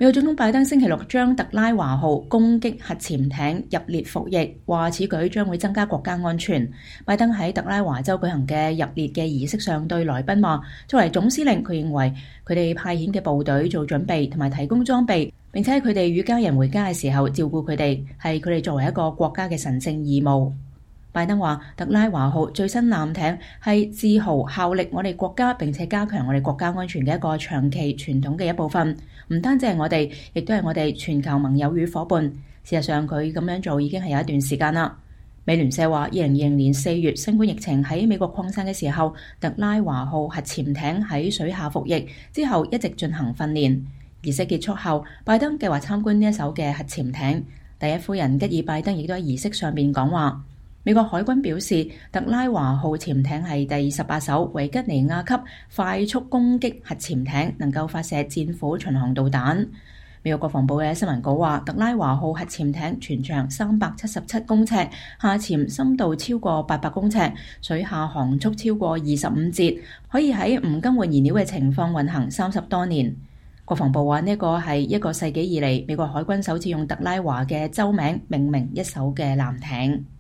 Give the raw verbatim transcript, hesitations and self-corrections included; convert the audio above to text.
美國總統拜登星期六將特拉華號攻擊核潛艇入列服役，話此舉將會增加國家安全。拜登喺特拉華州舉行嘅入列嘅儀式上對來賓話，作為總司令，佢認為佢哋派遣嘅部隊做準備同埋提供裝備，並且佢哋與家人回家嘅時候照顧佢哋，係佢哋作為一個國家嘅神聖義務。拜登話，特拉華號最新艦艇係自豪效力我哋國家，並且加強我哋國家安全嘅一個長期傳統嘅一部分。唔單止係我哋，亦都係我哋全球盟友與夥伴。事實上，佢咁樣做已經係有一段時間啦。美聯社話，二零二零年四月新冠疫情喺美國擴散嘅時候，特拉華號核潛艇喺水下服役之後，一直進行訓練。儀式結束後，拜登計劃參觀呢一艘嘅核潛艇。第一夫人吉爾拜登亦都喺儀式上面講話。美國海軍表示，特拉華號潛艇係第十八艘維吉尼亞級快速攻擊核潛艇，能夠發射戰斧巡航導彈。美國國防部嘅新聞稿話，特拉華號核潛艇全長三百七十七公尺，下潛深度超過八百公尺，水下航速超過二十五節，可以喺唔更換燃料嘅情況運行三十多年。國防部話，呢個係一個世紀以嚟美國海軍首次用特拉華嘅州名命名一艘嘅艦艇。